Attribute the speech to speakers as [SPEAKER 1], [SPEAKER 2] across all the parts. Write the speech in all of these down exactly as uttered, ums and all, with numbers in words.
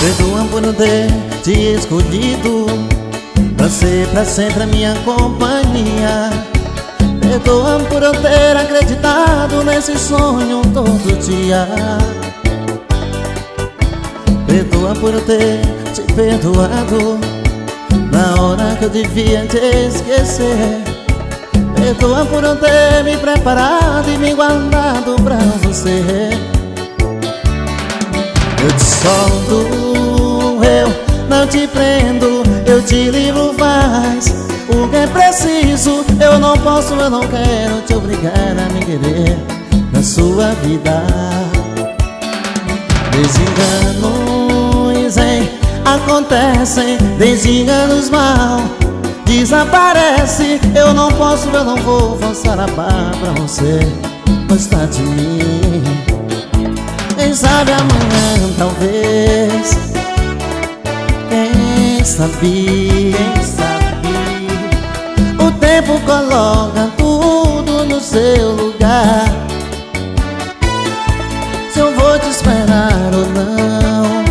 [SPEAKER 1] Perdoa por não ter te escolhido pra ser pra sempre a minha companhia. Perdoa por eu ter acreditado nesse sonho todo dia. Perdoa por eu ter te perdoado na hora que eu devia te esquecer. Perdoa por eu ter me preparado e me guardado pra você. Eu te solto, eu não te prendo, eu te livro, faz o que é preciso. Eu não posso, eu não quero te obrigar a me querer na sua vida. Desenganos, hein, acontecem, desenganos mal desaparece. Eu não posso, eu não vou forçar a barra pra você gostar de mim. Quem sabe amanhã, talvez. Quem sabe, quem sabe. O tempo coloca tudo no seu lugar. Se eu vou te esperar ou não.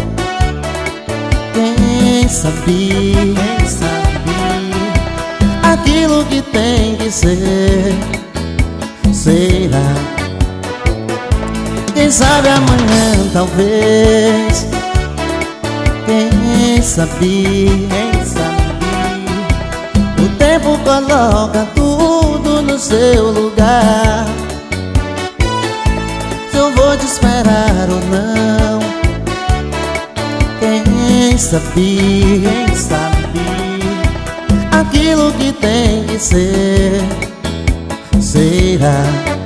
[SPEAKER 1] Quem sabe, quem sabe. Aquilo que tem que ser, será. Quem sabe amanhã, talvez. Quem sabe, quem sabe. O tempo coloca tudo no seu lugar. Se eu vou te esperar ou não. Quem sabe, quem sabe. Aquilo que tem que ser, será.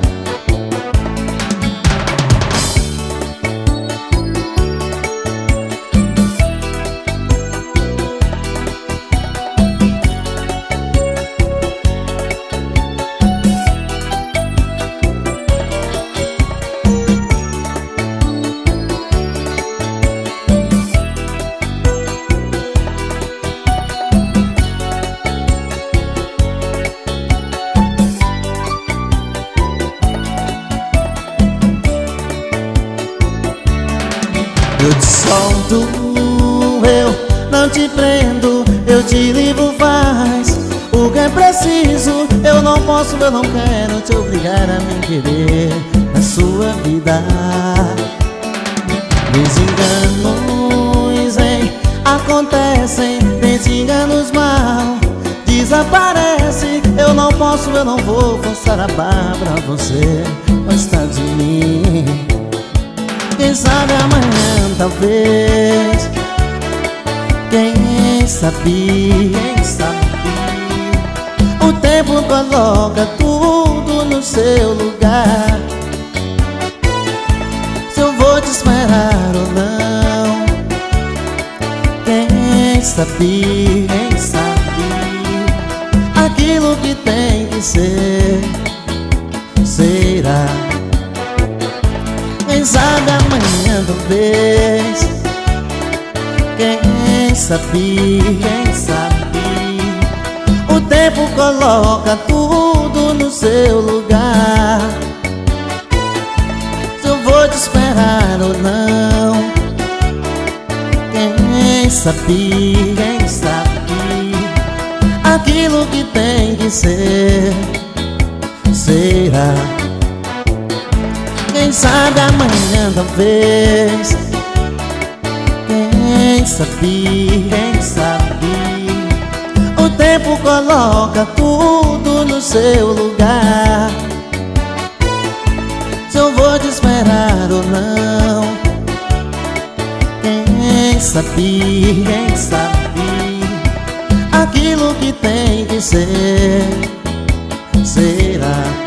[SPEAKER 1] Eu te solto, eu não te prendo, eu te livro, faz o que é preciso. Eu não posso, eu não quero te obrigar a me querer na sua vida. Desenganos, hein, acontecem, desenganos mal desaparece. Eu não posso, eu não vou forçar a barra pra você gostar de mim. Quem sabe amanhã, talvez. Quem sabe, quem sabe. O tempo coloca tudo no seu lugar. Se eu vou te esperar ou não. Quem sabe, quem sabe. Aquilo que tem que ser, será. Quem sabe amanhã, talvez. Quem sabe, quem sabe. O tempo coloca tudo no seu lugar. Se eu vou te esperar ou não. Quem sabe, quem sabe. Aquilo que tem que ser, será. Quem sabe amanhã, talvez. Quem sabe, quem sabe. O tempo coloca tudo no seu lugar. Se eu vou te esperar ou não. Quem sabe, quem sabe. Aquilo que tem que ser, será.